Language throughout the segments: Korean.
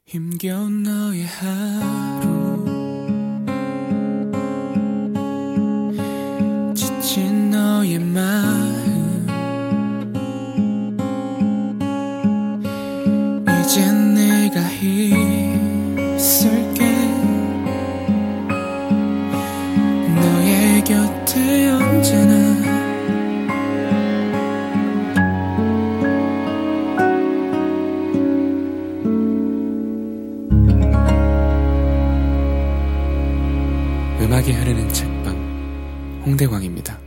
힘겨운 너의 하루 지친 너의 마음 이젠 내가 있을게 너의 곁에 언제나 음악이 흐르는 책방 홍대광입니다.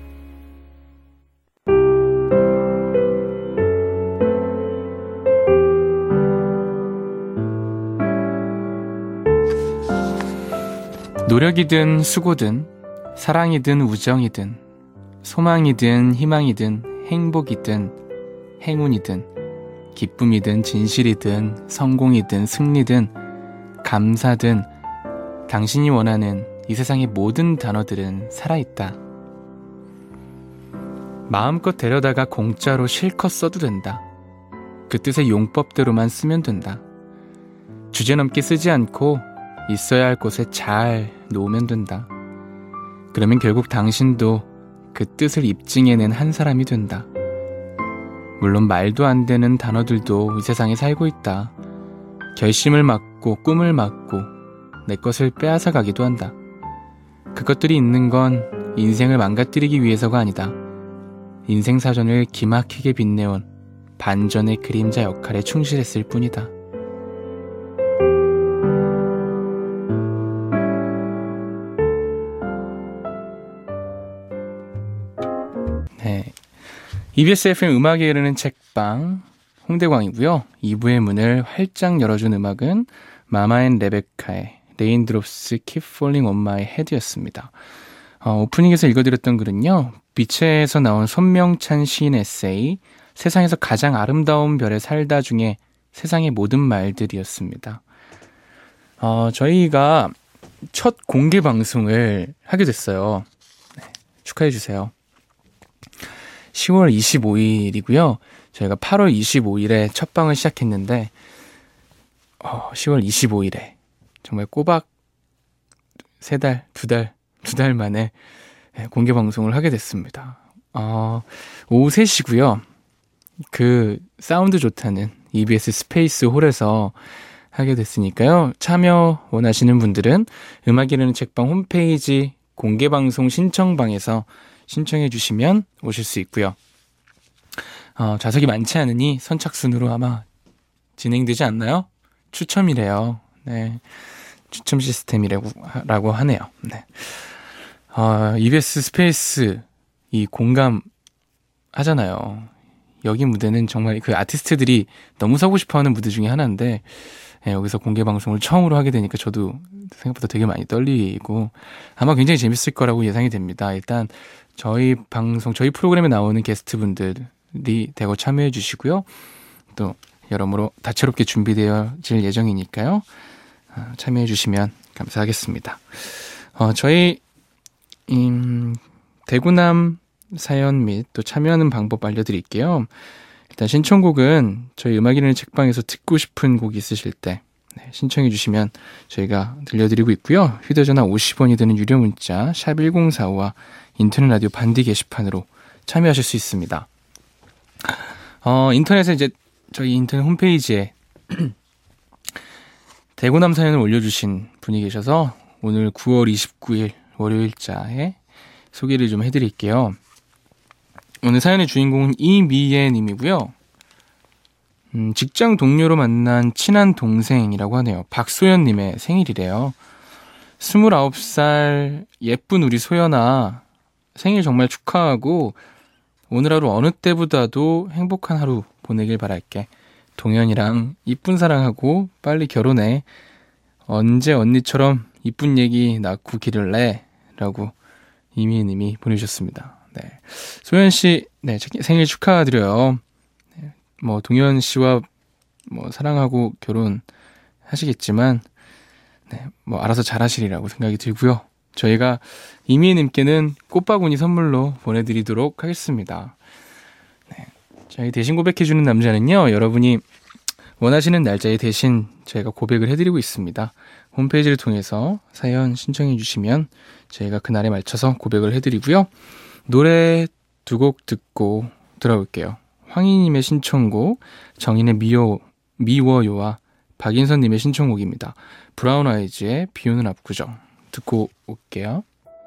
노력이든 수고든 사랑이든 우정이든 소망이든 희망이든 행복이든 행운이든 기쁨이든 진실이든 성공이든 승리든 감사든 당신이 원하는 이 세상의 모든 단어들은 살아있다. 마음껏 데려다가 공짜로 실컷 써도 된다. 그 뜻의 용법대로만 쓰면 된다. 주제넘게 쓰지 않고 있어야 할 곳에 잘 놓으면 된다. 그러면 결국 당신도 그 뜻을 입증해낸 한 사람이 된다. 물론 말도 안 되는 단어들도 이 세상에 살고 있다. 결심을 막고 꿈을 막고 내 것을 빼앗아 가기도 한다. 그것들이 있는 건 인생을 망가뜨리기 위해서가 아니다. 인생사전을 기막히게 빛내온 반전의 그림자 역할에 충실했을 뿐이다. 네, EBS FM 음악이 흐르는 책방 홍대광이고요. 2부의 문을 활짝 열어준 음악은 마마 앤 레베카의 레인드롭스 Keep Falling on My Head였습니다. 오프닝에서 읽어드렸던 글은요, 비체에서 나온 손명찬 시인 에세이 세상에서 가장 아름다운 별에 살다 중에 세상의 모든 말들이었습니다. 저희가 첫 공개 방송을 하게 됐어요. 네, 축하해주세요. 10월 25일이고요. 저희가 8월 25일에 첫 방을 시작했는데 10월 25일에 정말 꼬박 3달, 2달 만에 공개 방송을 하게 됐습니다. 오후 3시고요. 그 사운드 좋다는 EBS 스페이스 홀에서 하게 됐으니까요. 참여 원하시는 분들은 음악이 흐르는 책방 홈페이지 공개 방송 신청방에서 신청해 주시면 오실 수 있고요. 좌석이 많지 않으니 선착순으로 아마 진행되지 않나요? 추첨이래요. 네, 추첨 시스템이라고 하네요. 네. EBS 스페이스 이 공감 하잖아요. 여기 무대는 정말 그 아티스트들이 너무 서고 싶어하는 무대 중에 하나인데 여기서 공개 방송을 처음으로 하게 되니까 저도 생각보다 되게 많이 떨리고 아마 굉장히 재밌을 거라고 예상이 됩니다. 일단 저희 방송, 저희 프로그램에 나오는 게스트분들이 대거 참여해 주시고요. 또 여러모로 다채롭게 준비되어질 예정이니까요. 참여해 주시면 감사하겠습니다. 저희 대구남 사연 및 또 참여하는 방법 알려드릴게요. 일단 신청곡은 저희 음악이 흐르는 책방에서 듣고 싶은 곡이 있으실 때 신청해 주시면 저희가 들려드리고 있고요. 휴대전화 50원이 드는 유료 문자 샵 1045와 인터넷 라디오 반디 게시판으로 참여하실 수 있습니다. 인터넷에 이제 저희 인터넷 홈페이지에 대구남 사연을 올려주신 분이 계셔서 오늘 9월 29일 월요일자에 소개를 좀 해드릴게요. 오늘 사연의 주인공은 이미예 님이고요. 직장 동료로 만난 친한 동생이라고 하네요. 박소연 님의 생일이래요. 29살 예쁜 우리 소연아, 생일 정말 축하하고 오늘 하루 어느 때보다도 행복한 하루 보내길 바랄게. 동현이랑 이쁜 사랑하고 빨리 결혼해. 언제 언니처럼 이쁜 얘기 낳고 기를래? 라고 이미애 님이 보내주셨습니다. 네. 소연 씨, 네, 생일 축하드려요. 네, 뭐 동현 씨와 뭐 사랑하고 결혼하시겠지만, 네, 뭐 알아서 잘하시리라고 생각이 들고요. 저희가 이미애 님께는 꽃바구니 선물로 보내드리도록 하겠습니다. 네. 저희 대신 고백해주는 남자는요, 여러분이 원하시는 날짜에 대신 저희가 고백을 해드리고 있습니다. 홈페이지를 통해서 사연 신청해 주시면 저희가 그날에 맞춰서 고백을 해드리고요. 노래 2곡 듣고 들어올게요. 황희님의 신청곡 정인의 미워요와 박인선님의 신청곡입니다. 브라운 아이즈의 비오는 압구정 듣고 올게요.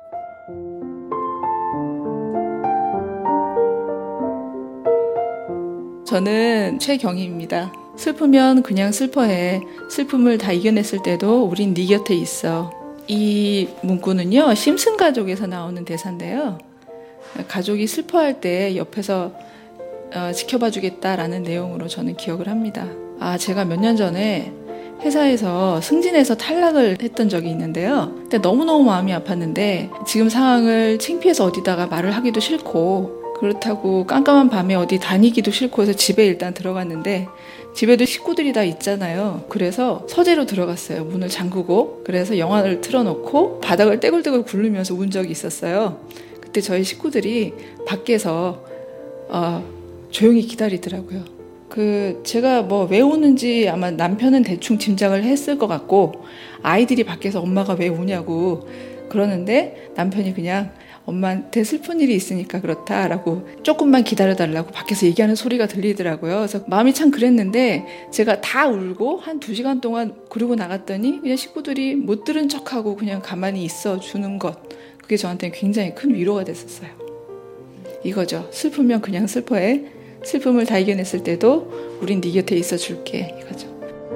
저는 최경희입니다. 슬프면 그냥 슬퍼해. 슬픔을 다 이겨냈을 때도 우린 네 곁에 있어. 이 문구는요, 심슨 가족에서 나오는 대사인데요. 가족이 슬퍼할 때 옆에서 지켜봐 주겠다라는 내용으로 저는 기억을 합니다. 제가 몇 년 전에 회사에서 승진해서 탈락을 했던 적이 있는데요. 그때 너무너무 마음이 아팠는데 지금 상황을 창피해서 어디다가 말을 하기도 싫고 그렇다고 깜깜한 밤에 어디 다니기도 싫고 해서 집에 일단 들어갔는데 집에도 식구들이 다 있잖아요. 그래서 서재로 들어갔어요. 문을 잠그고. 그래서 영화를 틀어놓고 바닥을 떼굴떼굴 굴르면서 운 적이 있었어요. 그때 저희 식구들이 밖에서 조용히 기다리더라고요. 제가 왜 우는지 아마 남편은 대충 짐작을 했을 것 같고 아이들이 밖에서 엄마가 왜 우냐고 그러는데 남편이 그냥 엄마한테 슬픈 일이 있으니까 그렇다라고 조금만 기다려달라고 밖에서 얘기하는 소리가 들리더라고요. 그래서 마음이 참 그랬는데 제가 다 울고 한 2시간 동안 그러고 나갔더니 그냥 식구들이 못 들은 척하고 그냥 가만히 있어 주는 것. 그게 저한테는 굉장히 큰 위로가 됐었어요. 이거죠. 슬프면 그냥 슬퍼해. 슬픔을 다 이겨냈을 때도 우린 네 곁에 있어 줄게. 이거죠.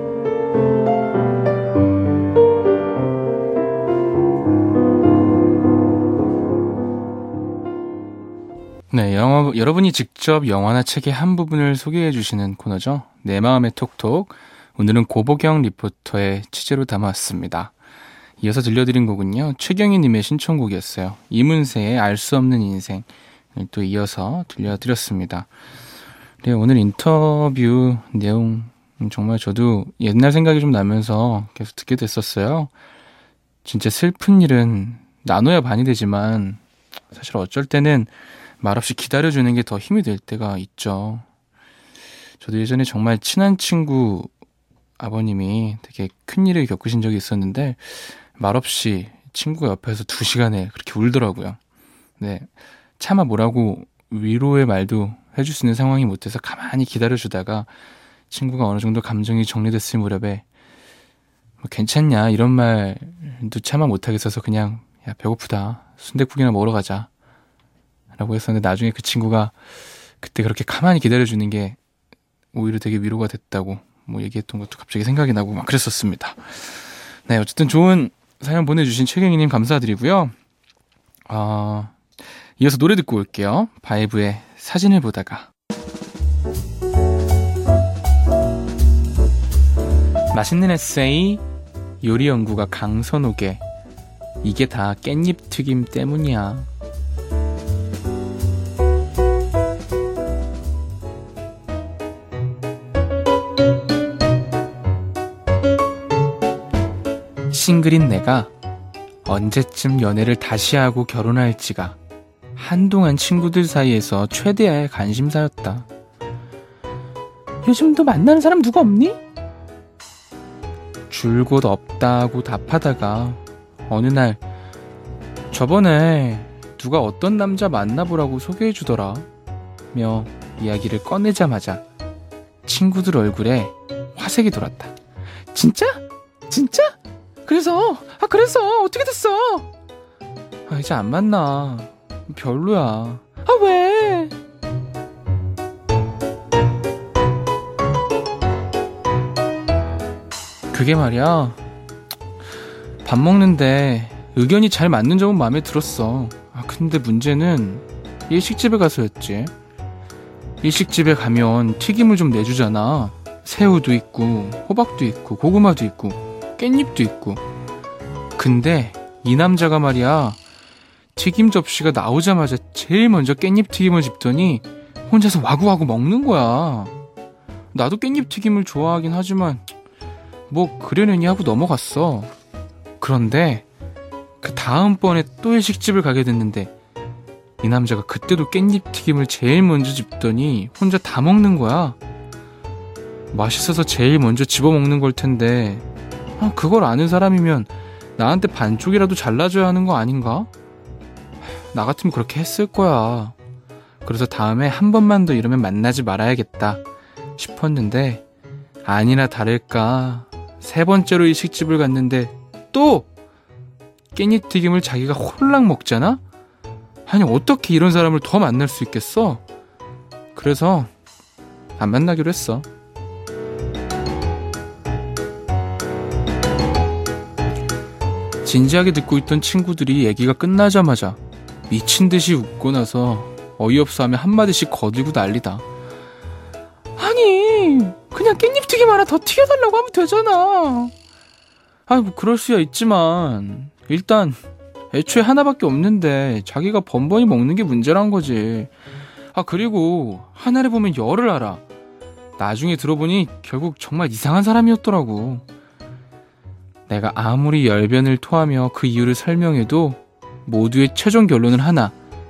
네, 여러분이 직접 영화나 책의 한 부분을 소개해 주시는 코너죠. 내 마음의 톡톡. 오늘은 고보경 리포터의 취재로 담아왔습니다. 이어서 들려드린 곡은요, 최경희님의 신청곡이었어요. 이문세의 알 수 없는 인생. 또 이어서 들려드렸습니다. 네, 오늘 인터뷰 내용 정말 저도 옛날 생각이 좀 나면서 계속 듣게 됐었어요. 진짜 슬픈 일은 나눠야 반이 되지만 사실 어쩔 때는 말없이 기다려주는 게 더 힘이 될 때가 있죠. 저도 예전에 정말 친한 친구 아버님이 되게 큰 일을 겪으신 적이 있었는데 말없이 친구가 옆에서 2시간에 그렇게 울더라고요. 네, 차마 뭐라고 위로의 말도 해줄 수 있는 상황이 못해서 가만히 기다려주다가 친구가 어느 정도 감정이 정리됐을 무렵에 괜찮냐 이런 말도 차마 못하겠어서 그냥 야 배고프다 순댓국이나 먹으러 가자 라고 했었는데 나중에 그 친구가 그때 그렇게 가만히 기다려주는 게 오히려 되게 위로가 됐다고 얘기했던 것도 갑자기 생각이 나고 막 그랬었습니다. 네, 어쨌든 좋은 사연 보내주신 최경희님 감사드리고요. 이어서 노래 듣고 올게요. 바이브의 사진을 보다가. 맛있는 에세이 요리 연구가 강선옥의 이게 다 깻잎 튀김 때문이야. 싱글인 내가 언제쯤 연애를 다시 하고 결혼할지가 한동안 친구들 사이에서 최대의 관심사였다. 요즘도 만나는 사람 누구 없니? 줄곧 없다고 답하다가 어느 날 저번에 누가 어떤 남자 만나보라고 소개해주더라 며 이야기를 꺼내자마자 친구들 얼굴에 화색이 돌았다. 진짜? 진짜? 그래서 어떻게 됐어? 이제 안 만나. 별로야. 왜? 그게 말이야. 밥 먹는데 의견이 잘 맞는 점은 마음에 들었어. 근데 문제는 일식집에 가서였지. 일식집에 가면 튀김을 좀 내주잖아. 새우도 있고 호박도 있고 고구마도 있고 깻잎도 있고. 근데 이 남자가 말이야 튀김 접시가 나오자마자 제일 먼저 깻잎 튀김을 집더니 혼자서 와구와구 먹는 거야. 나도 깻잎 튀김을 좋아하긴 하지만 그러려니 하고 넘어갔어. 그런데 그 다음번에 또 일식집을 가게 됐는데 이 남자가 그때도 깻잎 튀김을 제일 먼저 집더니 혼자 다 먹는 거야. 맛있어서 제일 먼저 집어먹는 걸 텐데 그걸 아는 사람이면 나한테 반쪽이라도 잘라줘야 하는 거 아닌가? 나 같으면 그렇게 했을 거야. 그래서 다음에 한 번만 더 이러면 만나지 말아야겠다 싶었는데 아니나 다를까 3번째로 일식집을 갔는데 또 깻잎튀김을 자기가 홀랑 먹잖아? 아니 어떻게 이런 사람을 더 만날 수 있겠어? 그래서 안 만나기로 했어. 진지하게 듣고 있던 친구들이 얘기가 끝나자마자 미친듯이 웃고 나서 어이없어 하며 한마디씩 거들고 난리다. 아니 그냥 깻잎튀김 하나 더 튀겨달라고 하면 되잖아. 뭐 그럴 수야 있지만 일단 애초에 하나밖에 없는데 자기가 번번이 먹는 게 문제란 거지. 그리고 하나를 보면 열을 알아. 나중에 들어보니 결국 정말 이상한 사람이었더라고. 내가 아무리 열변을 토하며 그 이유를 설명해도 모두의 최종 결론은 하나.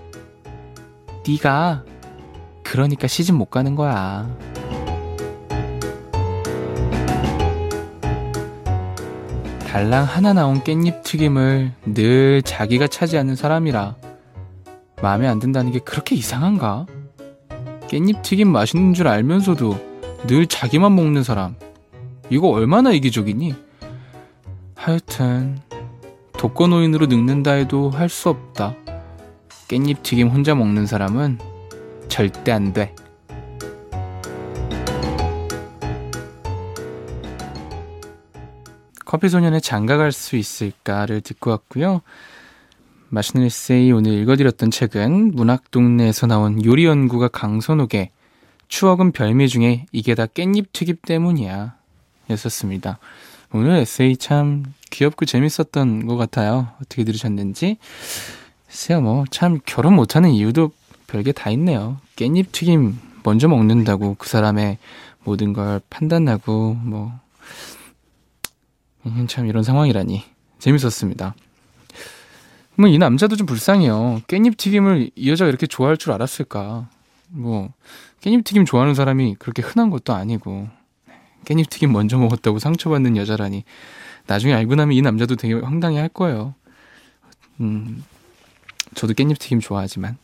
네가 그러니까 시집 못 가는 거야. 달랑 하나 나온 깻잎튀김을 늘 자기가 차지하는 사람이라 마음에 안 든다는 게 그렇게 이상한가? 깻잎튀김 맛있는 줄 알면서도 늘 자기만 먹는 사람, 이거 얼마나 이기적이니? 하여튼 독거노인으로 늙는다 해도 할 수 없다. 깻잎튀김 혼자 먹는 사람은 절대 안 돼. 커피소년의 장가갈 수 있을까를 듣고 왔고요. 맛있는 에세이 오늘 읽어드렸던 책은 문학동네에서 나온 요리연구가 강선옥의 추억은 별미 중에 이게 다 깻잎튀김 때문이야 였었습니다. 오늘 에세이 참 귀엽고 재밌었던 것 같아요. 어떻게 들으셨는지. 글쎄요, 참 결혼 못하는 이유도 별게 다 있네요. 깻잎튀김 먼저 먹는다고 그 사람의 모든 걸 판단하고 참 이런 상황이라니. 재밌었습니다. 이 남자도 좀 불쌍해요. 깻잎튀김을 이 여자가 이렇게 좋아할 줄 알았을까. 깻잎튀김 좋아하는 사람이 그렇게 흔한 것도 아니고 깻잎튀김 먼저 먹었다고 상처받는 여자라니. 나중에 알고 나면 이 남자도 되게 황당해 할 거예요. 저도 깻잎튀김 좋아하지만.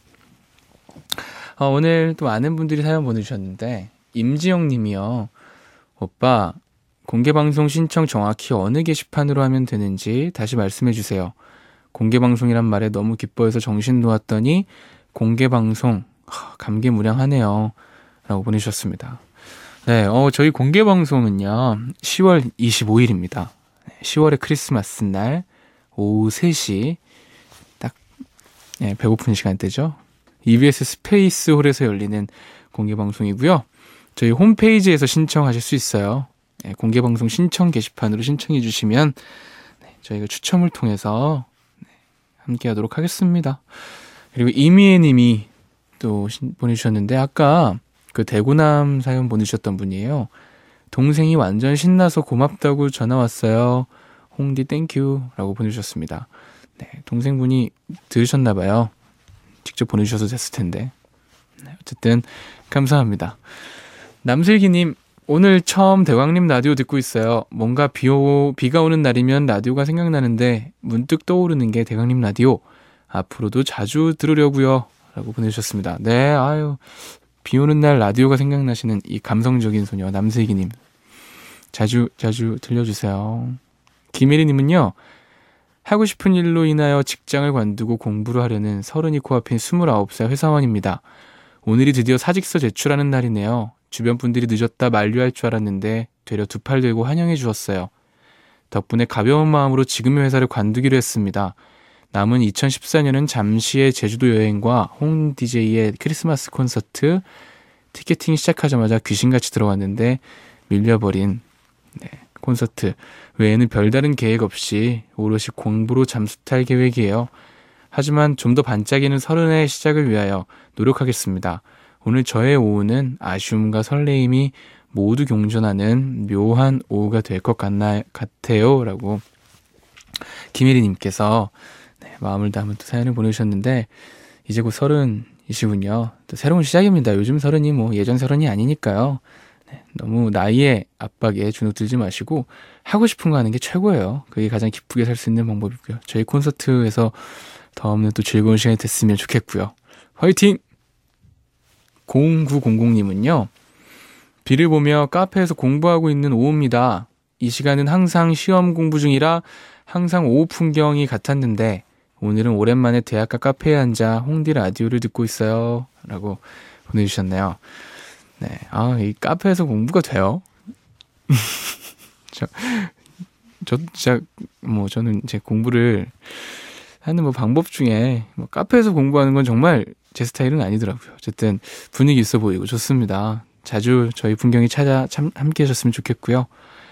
오늘 또 많은 분들이 사연 보내주셨는데 임지영 님이요. 오빠, 공개방송 신청 정확히 어느 게시판으로 하면 되는지 다시 말씀해주세요. 공개방송이란 말에 너무 기뻐해서 정신 놓았더니 공개방송, 감개무량하네요. 라고 보내주셨습니다. 네, 저희 공개방송은요 10월 25일입니다. 10월의 크리스마스 날 오후 3시 딱 배고픈 시간대죠. EBS 스페이스 홀에서 열리는 공개방송이고요. 저희 홈페이지에서 신청하실 수 있어요. 공개방송 신청 게시판으로 신청해 주시면 저희가 추첨을 통해서 함께 하도록 하겠습니다. 그리고 이미애 님이 또 보내주셨는데 아까 그 대구남 사연 보내주셨던 분이에요. 동생이 완전 신나서 고맙다고 전화 왔어요. 홍디 땡큐 라고 보내주셨습니다. 네, 동생분이 들으셨나봐요. 직접 보내주셔서 됐을 텐데. 어쨌든 감사합니다. 남슬기님, 오늘 처음 대왕님 라디오 듣고 있어요. 뭔가 비가 오는 날이면 라디오가 생각나는데 문득 떠오르는 게 대왕님 라디오. 앞으로도 자주 들으려고요. 라고 보내주셨습니다. 네, 비 오는 날 라디오가 생각나시는 이 감성적인 소녀 남슬기님. 자주 들려주세요. 김혜리님은요. 하고 싶은 일로 인하여 직장을 관두고 공부를 하려는 30이 코앞인 29살 회사원입니다. 오늘이 드디어 사직서 제출하는 날이네요. 주변 분들이 늦었다 만류할 줄 알았는데 되려 두 팔 들고 환영해 주었어요. 덕분에 가벼운 마음으로 지금의 회사를 관두기로 했습니다. 남은 2014년은 잠시의 제주도 여행과 홍 DJ의 크리스마스 콘서트, 티켓팅 시작하자마자 귀신같이 들어왔는데 밀려버린 콘서트 외에는 별다른 계획 없이 오롯이 공부로 잠수탈 계획이에요. 하지만 좀 더 반짝이는 30의 시작을 위하여 노력하겠습니다. 오늘 저의 오후는 아쉬움과 설레임이 모두 경전하는 묘한 오후가 될 것 같아요. 라고 김혜리님께서 마음을 담은 또 사연을 보내주셨는데 이제 곧 30이시군요. 또 새로운 시작입니다. 요즘 30이 예전 30이 아니니까요. 너무 나이의 압박에 주눅들지 마시고 하고 싶은 거 하는 게 최고예요. 그게 가장 기쁘게 살 수 있는 방법이고요. 저희 콘서트에서 다음에 또 즐거운 시간이 됐으면 좋겠고요. 화이팅! 0900님은요. 비를 보며 카페에서 공부하고 있는 오후입니다. 이 시간은 항상 시험 공부 중이라 항상 오후 풍경이 같았는데 오늘은 오랜만에 대학가 카페에 앉아 홍디 라디오를 듣고 있어요. 라고 보내주셨네요. 네, 이 카페에서 공부가 돼요? 저 진짜, 저는 제 공부를 하는 방법 중에, 카페에서 공부하는 건 정말 제 스타일은 아니더라고요. 어쨌든, 분위기 있어 보이고 좋습니다. 자주 저희 풍경이 함께 하셨으면 좋겠고요.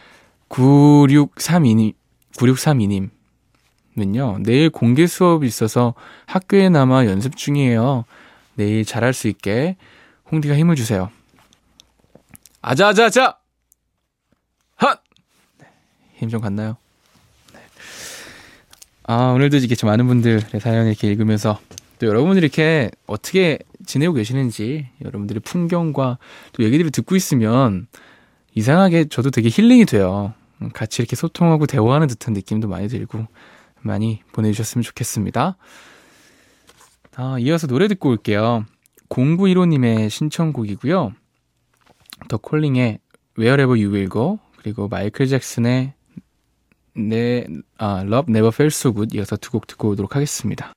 9632님은요, 내일 공개 수업이 있어서 학교에 남아 연습 중이에요. 내일 잘할 수 있게 홍디가 힘을 주세요. 아자아자아자! 핫! 힘 좀 갔나요? 네. 오늘도 이렇게 많은 분들의 사연을 이렇게 읽으면서 또 여러분들이 이렇게 어떻게 지내고 계시는지 여러분들의 풍경과 또 얘기들을 듣고 있으면 이상하게 저도 되게 힐링이 돼요. 같이 이렇게 소통하고 대화하는 듯한 느낌도 많이 들고 많이 보내주셨으면 좋겠습니다. 이어서 노래 듣고 올게요. 0915님의 신청곡이고요. 더 콜링의 Wherever You Will Go, 그리고 마이클 잭슨의 Love Never Felt So Good, 이어서 두 곡 듣고 오도록 하겠습니다.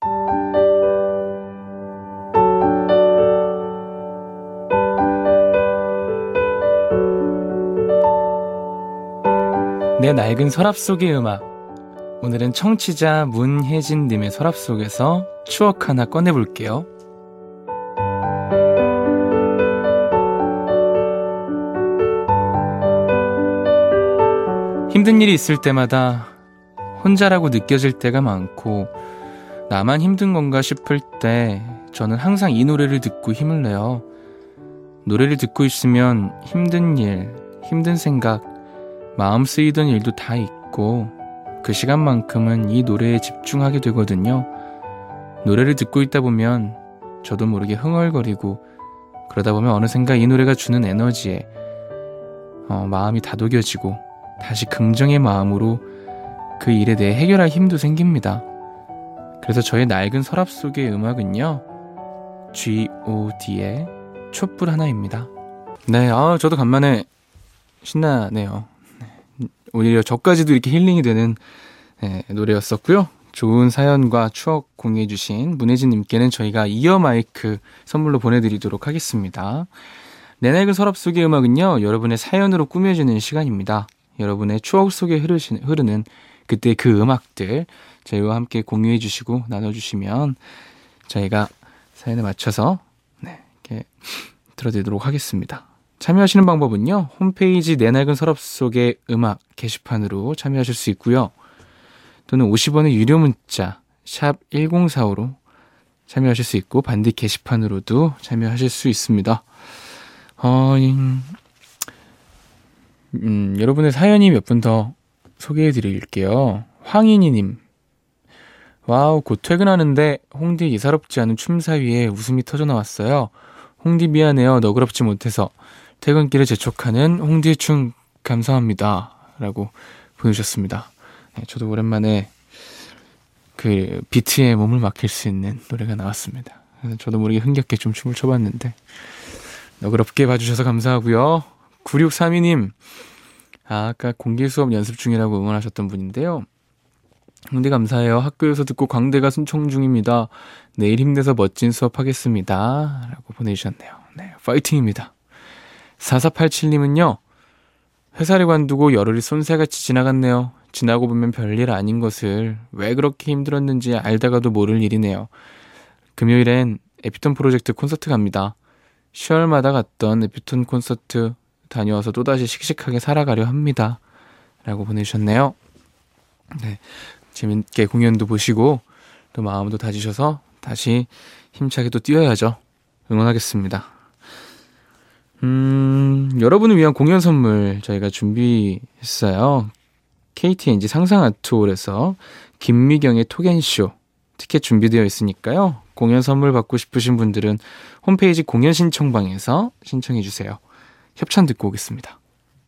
내 낡은 서랍 속의 음악. 오늘은 청취자 문혜진님의 서랍 속에서 추억 하나 꺼내볼게요. 힘든 일이 있을 때마다 혼자라고 느껴질 때가 많고 나만 힘든 건가 싶을 때 저는 항상 이 노래를 듣고 힘을 내요. 노래를 듣고 있으면 힘든 일, 힘든 생각, 마음 쓰이던 일도 다 있고 그 시간만큼은 이 노래에 집중하게 되거든요. 노래를 듣고 있다 보면 저도 모르게 흥얼거리고 그러다 보면 어느샌가 이 노래가 주는 에너지에 마음이 다독여지고 다시 긍정의 마음으로 그 일에 대해 해결할 힘도 생깁니다. 그래서 저의 낡은 서랍 속의 음악은요, G.O.D의 촛불 하나입니다. 네, 저도 간만에 신나네요. 오히려 저까지도 이렇게 힐링이 되는 노래였었고요. 좋은 사연과 추억 공유해주신 문혜진님께는 저희가 이어 마이크 선물로 보내드리도록 하겠습니다. 내 낡은 서랍 속의 음악은요, 여러분의 사연으로 꾸며지는 시간입니다. 여러분의 추억 속에 흐르는 그때 그 음악들 저희와 함께 공유해주시고 나눠주시면 저희가 사연에 맞춰서 이렇게 들어드리도록 하겠습니다. 참여하시는 방법은요, 홈페이지 내 낡은 서랍 속의 음악 게시판으로 참여하실 수 있고요. 또는 50원의 유료 문자 샵 1045로 참여하실 수 있고 반딧 게시판으로도 참여하실 수 있습니다. 여러분의 사연이 몇 분 더 소개해 드릴게요. 황인희님, 와우, 곧 퇴근하는데 홍디 예사롭지 않은 춤사위에 웃음이 터져 나왔어요. 홍디 미안해요, 너그럽지 못해서. 퇴근길에 재촉하는 홍디의 춤 감사합니다. 라고 보내주셨습니다. 네, 저도 오랜만에 그 비트에 몸을 맡길 수 있는 노래가 나왔습니다. 그래서 저도 모르게 흥겹게 좀 춤을 춰봤는데 너그럽게 봐주셔서 감사하고요. 9632님, 아까 공개 수업 연습 중이라고 응원하셨던 분인데요. 홍디 감사해요. 학교에서 듣고 광대가 순청 중입니다. 내일 힘내서 멋진 수업 하겠습니다. 라고 보내주셨네요. 네, 파이팅입니다. 4487님은요. 회사를 관두고 열흘이 쏜새같이 지나갔네요. 지나고 보면 별일 아닌 것을 왜 그렇게 힘들었는지 알다가도 모를 일이네요. 금요일엔 에피톤 프로젝트 콘서트 갑니다. 10월마다 갔던 에피톤 콘서트 다녀와서 또다시 씩씩하게 살아가려 합니다. 라고 보내주셨네요. 네, 재밌게 공연도 보시고 또 마음도 다지셔서 다시 힘차게 또 뛰어야죠. 응원하겠습니다. 여러분을 위한 공연 선물 저희가 준비했어요. KTNG 상상아트홀에서 김미경의 톡앤쇼 티켓 준비되어 있으니까요. 공연 선물 받고 싶으신 분들은 홈페이지 공연 신청방에서 신청해주세요. 협찬 듣고 오겠습니다.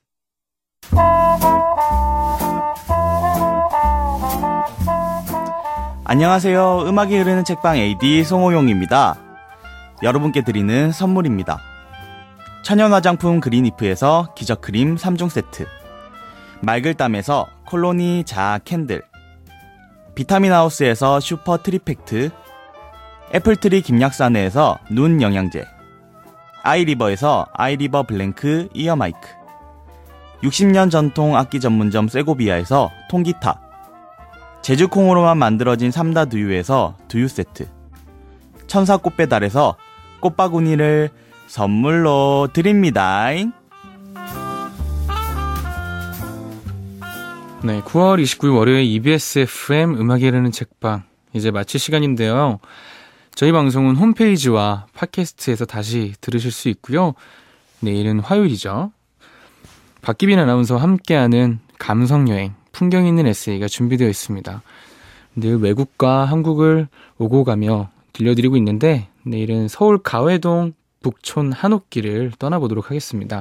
안녕하세요. 음악이 흐르는 책방 AD 송호용입니다. 여러분께 드리는 선물입니다. 천연 화장품 그린이프에서 기적크림 3종 세트, 말글담에서 콜로니 자아 캔들, 비타민하우스에서 슈퍼 트리팩트, 애플트리 김약사네에서 눈 영양제, 아이리버에서 아이리버 블랭크 이어 마이크, 60년 전통 악기 전문점 세고비아에서 통기타, 제주콩으로만 만들어진 삼다 두유에서 두유 세트, 천사 꽃배달에서 꽃바구니를 선물로 드립니다. 네, 9월 29일 월요일 EBS FM 음악이 흐르는 책방 이제 마칠 시간인데요. 저희 방송은 홈페이지와 팟캐스트에서 다시 들으실 수 있고요. 내일은 화요일이죠. 박기빈 아나운서와 함께하는 감성여행, 풍경 있는 에세이가 준비되어 있습니다. 늘 외국과 한국을 오고 가며 들려드리고 있는데 내일은 서울 가회동 북촌 한옥길을 떠나보도록 하겠습니다.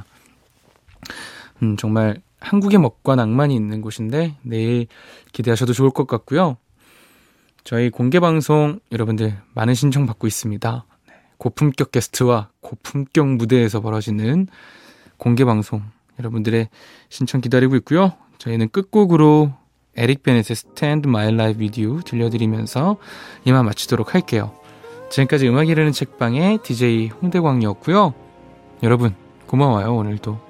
정말 한국의 멋과 낭만이 있는 곳인데 내일 기대하셔도 좋을 것 같고요. 저희 공개방송 여러분들 많은 신청 받고 있습니다. 고품격 게스트와 고품격 무대에서 벌어지는 공개방송 여러분들의 신청 기다리고 있고요. 저희는 끝곡으로 에릭 베넷의 Stand My Life With You 들려드리면서 이만 마치도록 할게요. 지금까지 음악이 흐르는 책방의 DJ 홍대광이었고요. 여러분 고마워요. 오늘도